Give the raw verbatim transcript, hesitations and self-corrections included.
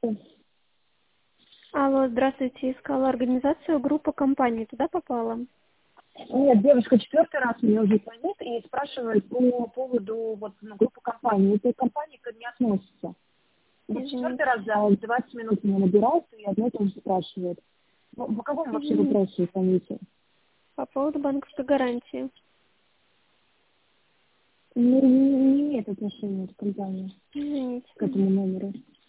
Алло, здравствуйте. Искала организацию, группа компаний. Туда попала? Нет, девушка четвертый раз мне уже звонит и спрашивает по поводу вот, ну, группы компаний. Этой компании к не относится. Вот четвертый Извините. раз за двадцать минут меня набирают и одно и то же спрашивает. Ну, по какому вообще Извините. вопросу звоните? По поводу банковской гарантии. Не, не, не имеет отношения эта компания Извините. к этому номеру.